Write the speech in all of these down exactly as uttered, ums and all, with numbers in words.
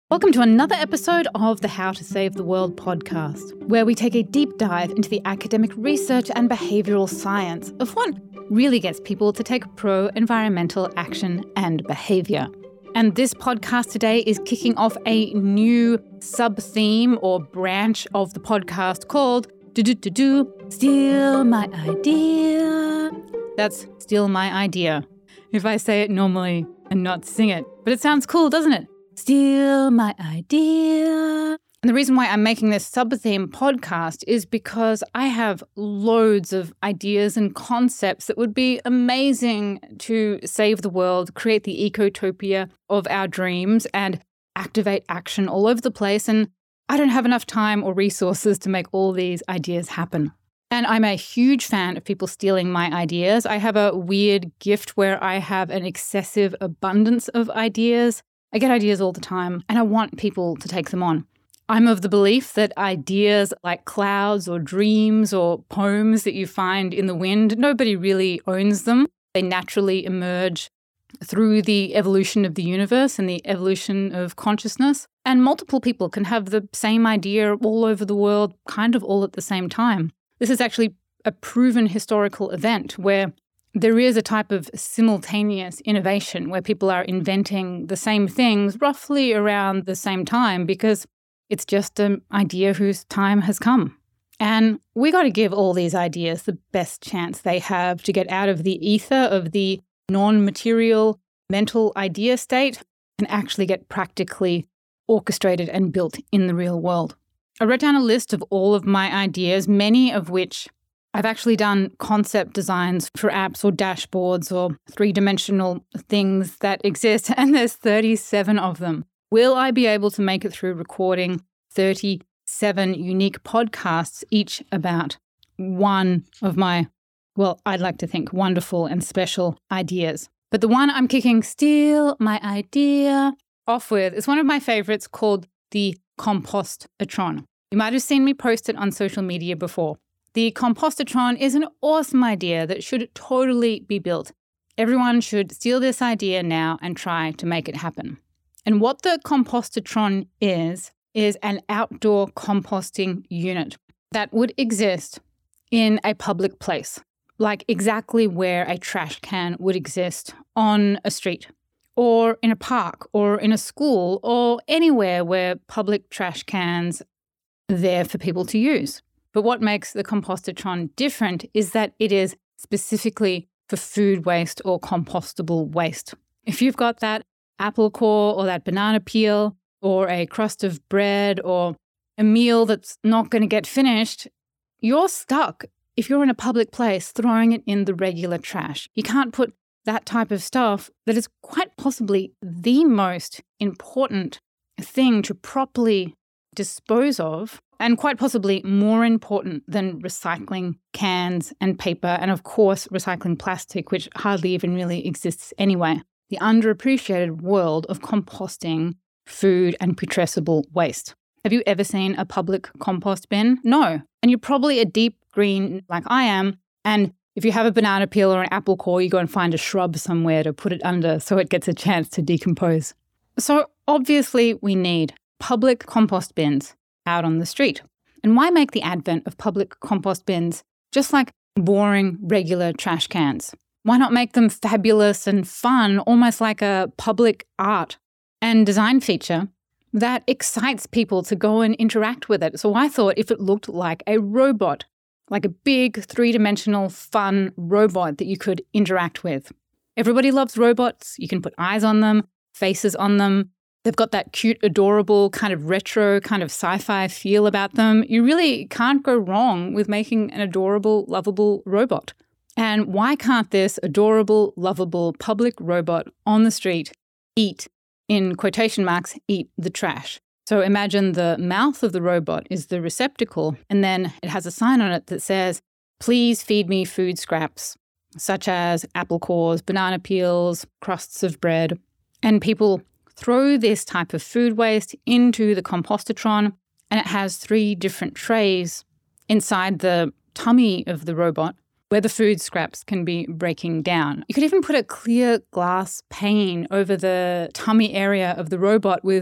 Welcome to another episode of the How to Save the World podcast, where we take a deep dive into the academic research and behavioural science of what really gets people to take pro-environmental action and behaviour. And this podcast today is kicking off a new sub-theme or branch of the podcast called Do-Do-Do-Do, Steal My Idea. That's Steal My Idea. If I say it normally and not sing it. But it sounds cool, doesn't it? Steal my idea. And the reason why I'm making this sub-theme podcast is because I have loads of ideas and concepts that would be amazing to save the world, create the ecotopia of our dreams, and activate action all over the place. And I don't have enough time or resources to make all these ideas happen. And I'm a huge fan of people stealing my ideas. I have a weird gift where I have an excessive abundance of ideas. I get ideas all the time, and I want people to take them on. I'm of the belief that ideas like clouds or dreams or poems that you find in the wind, nobody really owns them. They naturally emerge through the evolution of the universe and the evolution of consciousness. And multiple people can have the same idea all over the world, kind of all at the same time. This is actually a proven historical event where there is a type of simultaneous innovation where people are inventing the same things roughly around the same time because it's just an idea whose time has come. And we got to give all these ideas the best chance they have to get out of the ether of the non-material mental idea state and actually get practically orchestrated and built in the real world. I wrote down a list of all of my ideas, many of which I've actually done concept designs for apps or dashboards or three-dimensional things that exist, and there's thirty-seven of them. Will I be able to make it through recording thirty-seven unique podcasts, each about one of my, well, I'd like to think wonderful and special ideas? But the one I'm kicking Steal My Idea off with is one of my favorites called the Compostatron. You might have seen me post it on social media before. The Compostatron is an awesome idea that should totally be built. Everyone should steal this idea now and try to make it happen. And what the Compostatron is, is an outdoor composting unit that would exist in a public place, like exactly where a trash can would exist on a street, or in a park, or in a school, or anywhere where public trash cans are there for people to use. But what makes the Compostatron different is that it is specifically for food waste or compostable waste. If you've got that apple core or that banana peel or a crust of bread or a meal that's not going to get finished, you're stuck if you're in a public place throwing it in the regular trash. You can't put that type of stuff that is quite possibly the most important thing to properly dispose of, and quite possibly more important than recycling cans and paper, and of course recycling plastic, which hardly even really exists anyway. The underappreciated world of composting food and putrescible waste. Have you ever seen a public compost bin? No. And you're probably a deep green like I am, and if you have a banana peel or an apple core, you go and find a shrub somewhere to put it under so it gets a chance to decompose. So obviously we need public compost bins out on the street. And why make the advent of public compost bins just like boring regular trash cans? Why not make them fabulous and fun, almost like a public art and design feature that excites people to go and interact with it? So I thought if it looked like a robot, like a big three-dimensional fun robot that you could interact with. Everybody loves robots. You can put eyes on them, faces on them. They've got that cute, adorable, kind of retro, kind of sci-fi feel about them. You really can't go wrong with making an adorable, lovable robot. And why can't this adorable, lovable public robot on the street eat, in quotation marks, eat the trash? So imagine the mouth of the robot is the receptacle, and then it has a sign on it that says, please feed me food scraps, such as apple cores, banana peels, crusts of bread. And people throw this type of food waste into the Compostatron, and it has three different trays inside the tummy of the robot where the food scraps can be breaking down. You could even put a clear glass pane over the tummy area of the robot with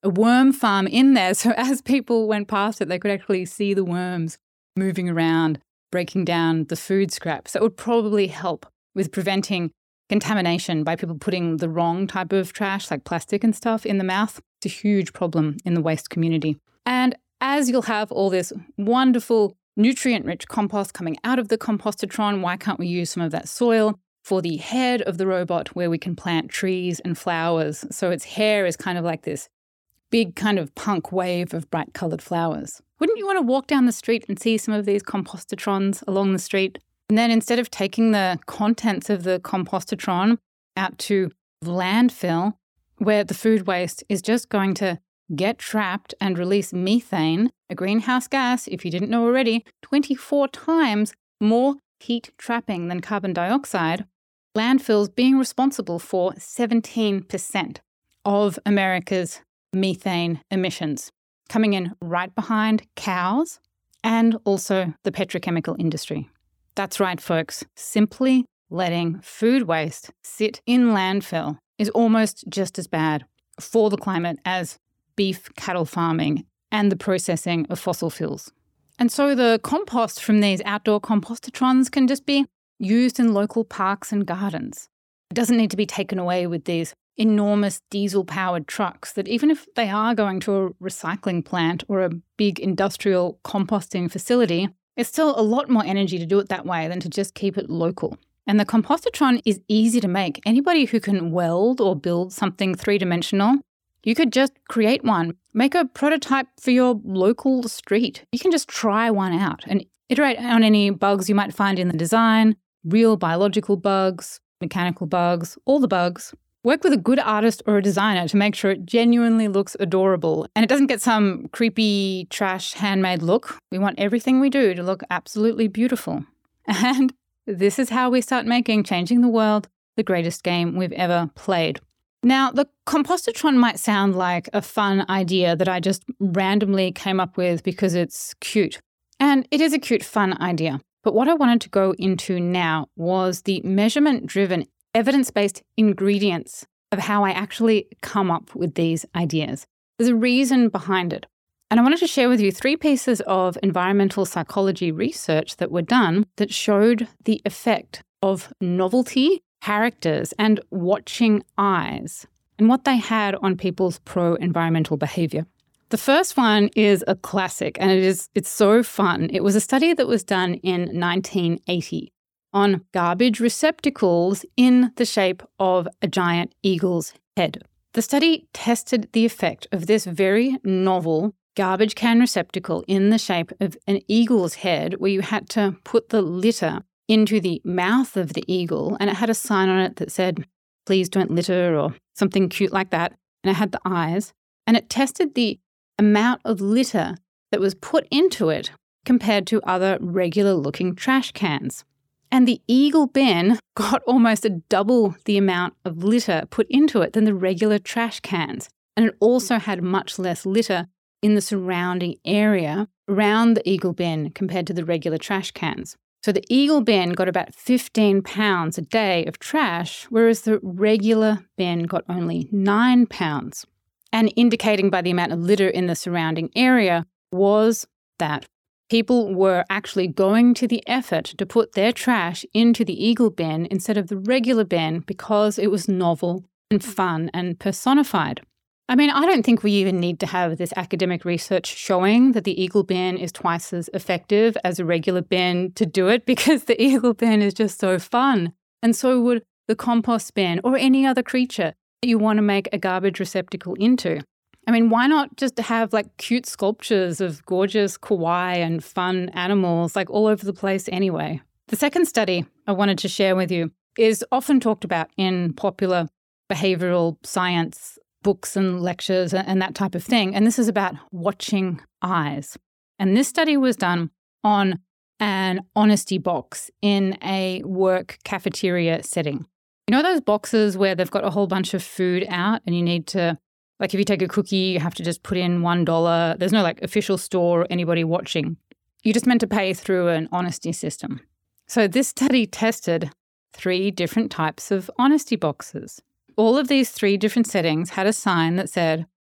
a worm farm in there. So as people went past it, they could actually see the worms moving around, breaking down the food scraps. That would probably help with preventing contamination by people putting the wrong type of trash, like plastic and stuff, in the mouth. It's a huge problem in the waste community. And as you'll have all this wonderful nutrient-rich compost coming out of the compostotron, why can't we use some of that soil for the head of the robot where we can plant trees and flowers? So its hair is kind of like this big kind of punk wave of bright coloured flowers. Wouldn't you want to walk down the street and see some of these compostotrons along the street? And then instead of taking the contents of the compostotron out to landfill, where the food waste is just going to get trapped and release methane, a greenhouse gas, if you didn't know already, twenty-four times more heat trapping than carbon dioxide, landfills being responsible for seventeen percent of America's methane emissions, coming in right behind cows and also the petrochemical industry. That's right, folks. Simply letting food waste sit in landfill is almost just as bad for the climate as beef cattle farming and the processing of fossil fuels. And so the compost from these outdoor compostotrons can just be used in local parks and gardens. It doesn't need to be taken away with these enormous diesel-powered trucks that, even if they are going to a recycling plant or a big industrial composting facility, it's still a lot more energy to do it that way than to just keep it local. And the compostotron is easy to make. Anybody who can weld or build something three-dimensional, you could just create one. Make a prototype for your local street. You can just try one out and iterate on any bugs you might find in the design, real biological bugs, mechanical bugs, all the bugs. Work with a good artist or a designer to make sure it genuinely looks adorable and it doesn't get some creepy, trash, handmade look. We want everything we do to look absolutely beautiful. And this is how we start making Changing the World the greatest game we've ever played. Now, the compostotron might sound like a fun idea that I just randomly came up with because it's cute. And it is a cute, fun idea. But what I wanted to go into now was the measurement-driven, evidence-based ingredients of how I actually come up with these ideas. There's a reason behind it. And I wanted to share with you three pieces of environmental psychology research that were done that showed the effect of novelty, characters, and watching eyes, and what they had on people's pro-environmental behavior. The first one is a classic, and it is it's so fun. It was a study that was done in nineteen eighty on garbage receptacles in the shape of a giant eagle's head. The study tested the effect of this very novel garbage can receptacle in the shape of an eagle's head, where you had to put the litter into the mouth of the eagle, and it had a sign on it that said, "Please don't litter," or something cute like that. And it had the eyes, and it tested the amount of litter that was put into it compared to other regular-looking trash cans. And the eagle bin got almost a double the amount of litter put into it than the regular trash cans. And it also had much less litter in the surrounding area around the eagle bin compared to the regular trash cans. So the eagle bin got about fifteen pounds a day of trash, whereas the regular bin got only nine pounds. And indicating by the amount of litter in the surrounding area was that people were actually going to the effort to put their trash into the eagle bin instead of the regular bin because it was novel and fun and personified. I mean, I don't think we even need to have this academic research showing that the eagle bin is twice as effective as a regular bin to do it, because the eagle bin is just so fun. And so would the compost bin or any other creature that you want to make a garbage receptacle into. I mean, why not just have like cute sculptures of gorgeous kawaii and fun animals like all over the place anyway? The second study I wanted to share with you is often talked about in popular behavioral science books and lectures and that type of thing. And this is about watching eyes. And this study was done on an honesty box in a work cafeteria setting. You know those boxes where they've got a whole bunch of food out and you need to, like if you take a cookie, you have to just put in one dollar. There's no like official store or anybody watching. You're just meant to pay through an honesty system. So this study tested three different types of honesty boxes. All of these three different settings had a sign that said,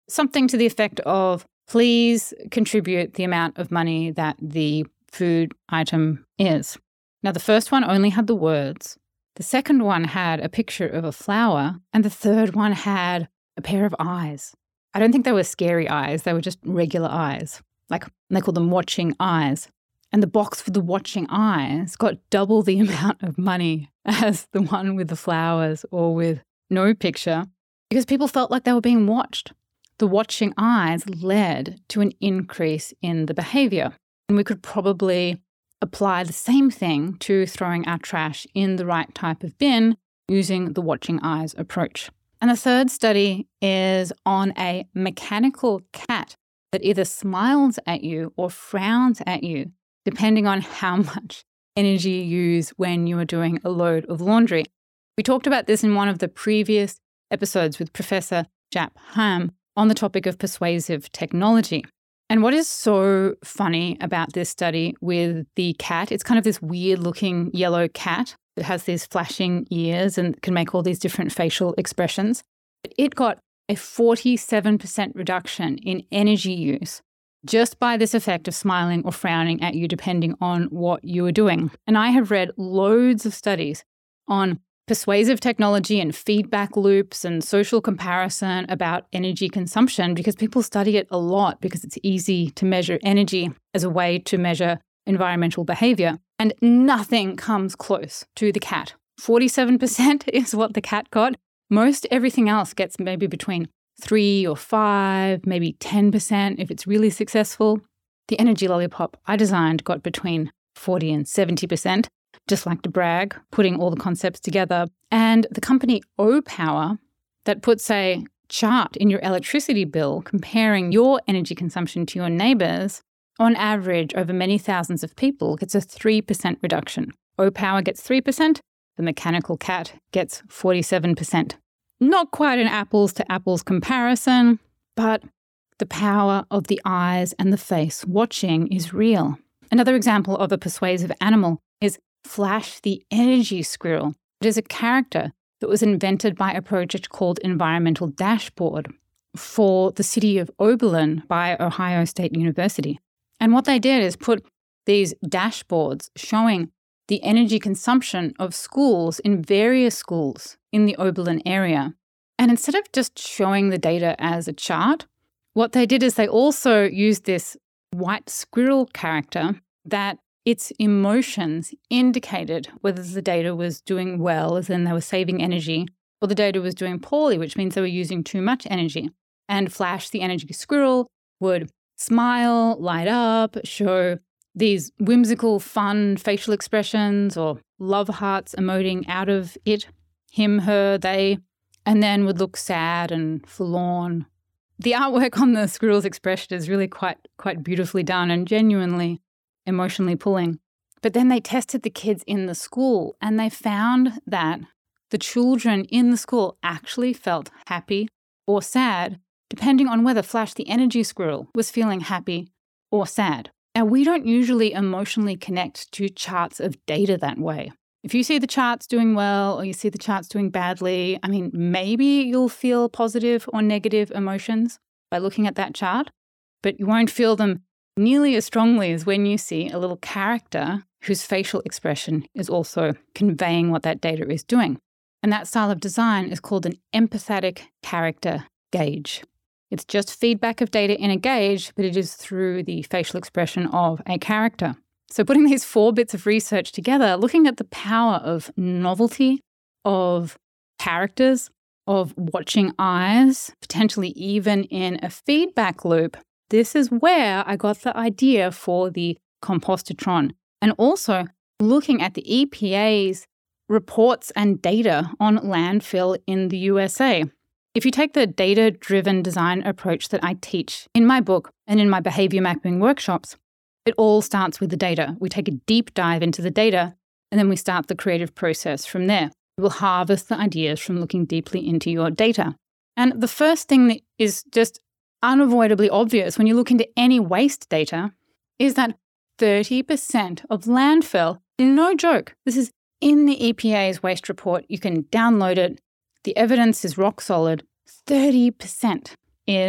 something to the effect of, please contribute the amount of money that the food item is. Now, the first one only had the words. The second one had a picture of a flower. And the third one had a pair of eyes. I don't think they were scary eyes. They were just regular eyes. Like, they call them watching eyes. And the box with the watching eyes got double the amount of money as the one with the flowers or with no picture, because people felt like they were being watched. The watching eyes led to an increase in the behavior. And we could probably apply the same thing to throwing our trash in the right type of bin using the watching eyes approach. And the third study is on a mechanical cat that either smiles at you or frowns at you, depending on how much energy you use when you are doing a load of laundry. We talked about this in one of the previous episodes with Professor Jaap Ham on the topic of persuasive technology. And what is so funny about this study with the cat, it's kind of this weird-looking yellow cat that has these flashing ears and can make all these different facial expressions. But it got a forty-seven percent reduction in energy use just by this effect of smiling or frowning at you, depending on what you were doing. And I have read loads of studies on persuasive technology and feedback loops and social comparison about energy consumption, because people study it a lot because it's easy to measure energy as a way to measure environmental behavior. And nothing comes close to the cat. forty-seven percent is what the cat got. Most everything else gets maybe between three or five, maybe ten percent if it's really successful. The energy lollipop I designed got between forty and seventy percent. Just like to brag, putting all the concepts together. And the company O-Power that puts a chart in your electricity bill comparing your energy consumption to your neighbours, on average over many thousands of people, gets a three percent reduction. O-Power gets three percent, the mechanical cat gets forty-seven percent. Not quite an apples to apples comparison, but the power of the eyes and the face watching is real. Another example of a persuasive animal is Flash the Energy Squirrel. It is a character that was invented by a project called Environmental Dashboard for the city of Oberlin by Ohio State University. And what they did is put these dashboards showing the energy consumption of schools in various schools in the Oberlin area. And instead of just showing the data as a chart, what they did is they also used this white squirrel character that its emotions indicated whether the data was doing well, as in they were saving energy, or the data was doing poorly, which means they were using too much energy. And Flash the Energy Squirrel would smile, light up, show these whimsical, fun facial expressions or love hearts emoting out of it, him, her, they, and then would look sad and forlorn. The artwork on the squirrel's expression is really quite, quite beautifully done and genuinely emotionally pulling. But then they tested the kids in the school and they found that the children in the school actually felt happy or sad, depending on whether Flash the Energy Squirrel was feeling happy or sad. Now, we don't usually emotionally connect to charts of data that way. If you see the charts doing well or you see the charts doing badly, I mean, maybe you'll feel positive or negative emotions by looking at that chart, but you won't feel them nearly as strongly as when you see a little character whose facial expression is also conveying what that data is doing. And that style of design is called an empathetic character gauge. It's just feedback of data in a gauge, but it is through the facial expression of a character. So putting these four bits of research together, looking at the power of novelty, of characters, of watching eyes, potentially even in a feedback loop, this is where I got the idea for the Compostotron. And also looking at the E P A's reports and data on landfill in the U S A. If you take the data-driven design approach that I teach in my book and in my behavior mapping workshops, it all starts with the data. We take a deep dive into the data, and then we start the creative process from there. We will harvest the ideas from looking deeply into your data. And the first thing that is just unavoidably obvious when you look into any waste data is that thirty percent of landfill, no joke, this is in the E P A's waste report. You can download it. The evidence is rock solid. thirty percent is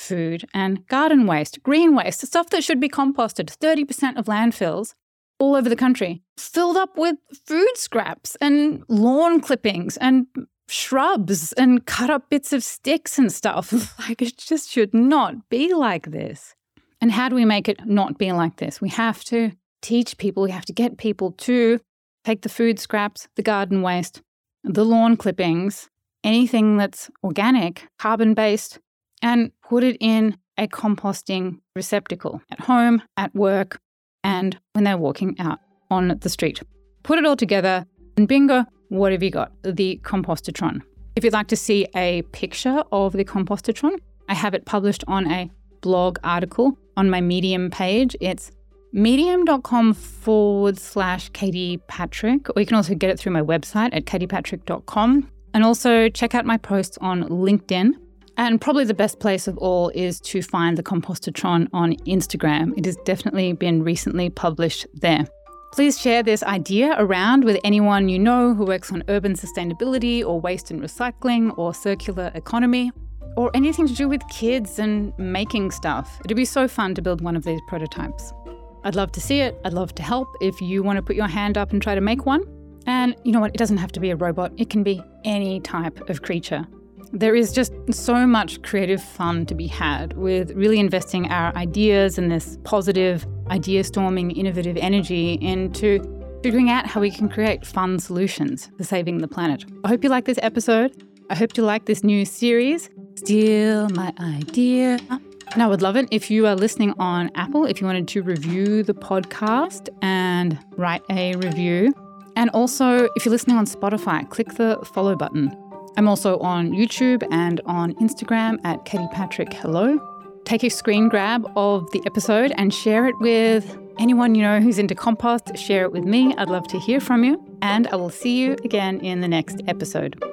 food and garden waste, green waste, stuff that should be composted. thirty percent of landfills all over the country filled up with food scraps and lawn clippings and shrubs and cut up bits of sticks and stuff. Like, it just should not be like this. And how do we make it not be like this? We have to teach people, we have to get people to take the food scraps, the garden waste, the lawn clippings, anything that's organic, carbon-based, and put it in a composting receptacle at home, at work, and when they're walking out on the street. Put it all together and bingo, what have you got? The Compostatron. If you'd like to see a picture of the Compostatron, I have it published on a blog article on my Medium page. It's medium.com forward slash Katie Patrick, or you can also get it through my website at katie patrick dot com. And also check out my posts on LinkedIn. And probably the best place of all is to find the Compostatron on Instagram. It has definitely been recently published there. Please share this idea around with anyone you know who works on urban sustainability or waste and recycling or circular economy or anything to do with kids and making stuff. It'd be so fun to build one of these prototypes. I'd love to see it. I'd love to help if you want to put your hand up and try to make one. And you know what? It doesn't have to be a robot. It can be any type of creature. There is just so much creative fun to be had with really investing our ideas and this positive idea storming, innovative energy into figuring out how we can create fun solutions for saving the planet. I hope you like this episode. I hope you like this new series, Steal My Idea. And I would love it if you are listening on Apple, if you wanted to review the podcast and write a review. And also, if you're listening on Spotify, click the follow button. I'm also on YouTube and on Instagram at Katie Patrick Hello. Take a screen grab of the episode and share it with anyone you know who's into compost. Share it with me. I'd love to hear from you. And I will see you again in the next episode.